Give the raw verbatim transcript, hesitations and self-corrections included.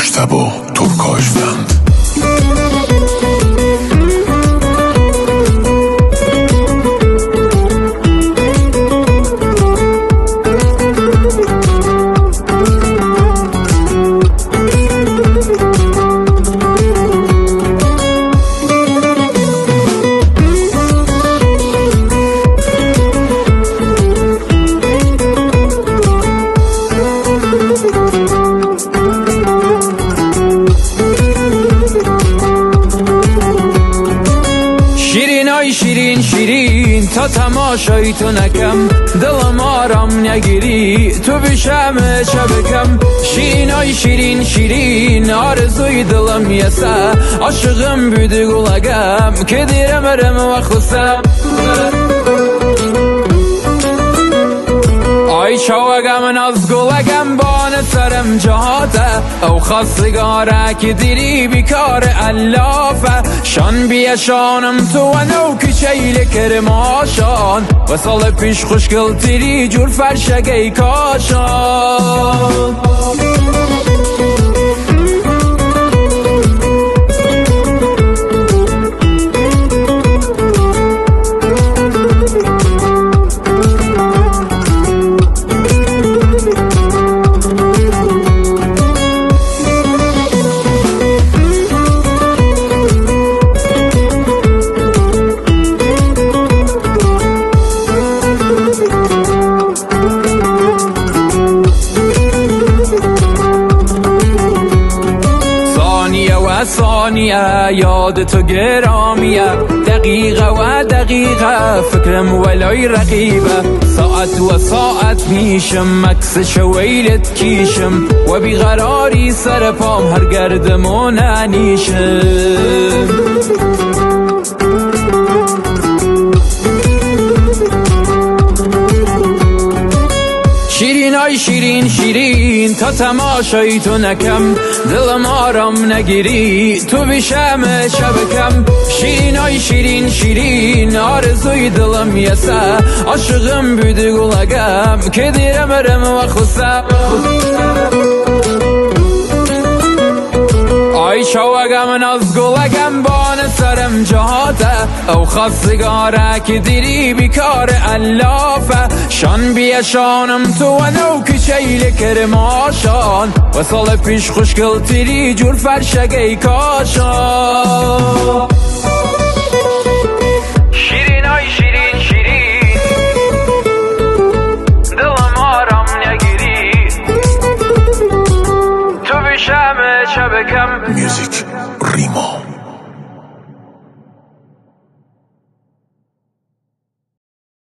مجتبی ترکاشوند. شیرینای شیرین شیرین تا تماشای تو نکم، دلم آرام نگیری تو بشم شبکم. شیرینای شیرین شیرین آرزوی دلم یسه، عاشقم بودی گلگم که دیرم رم و خسم. آی چاوگم ناز گلگم بان سرم جهاته، او خواستگاره که دیری بیکار علافه. شان بیشانم تو و نو کچیل کرماشان، و سال پیش خوشگل تیری جور فرشگی کاشان. ثانیه یاد تو گرامیه، دقیقه و دقیقه فکرم ولای رقیبه. ساعت و ساعت میشم مکس شویلت کیشم، و بیقراری سر پام هر گردمون انیشم. شیرینای شیرین شیرین تا تماشای تو نکم، دلم آرام نگیری تو بشم شبکم. شیرینای شیرین شیرین آرزوی دلم یسه، عاشقم بودی گلگم که دیرم رم و خسم. آی چاوگم ناز گلگم بان سرم جهاته، او خواستگاره که دیری بیکار علافه. شان بیشانم تو و نو کچیل کرماشان، و سال پیش خوشگل تیری جور فرشگی کاشان. شیرینای شیرین شیرین دلم آرام نگیری تو بشم شبکم. میوزیک ریما.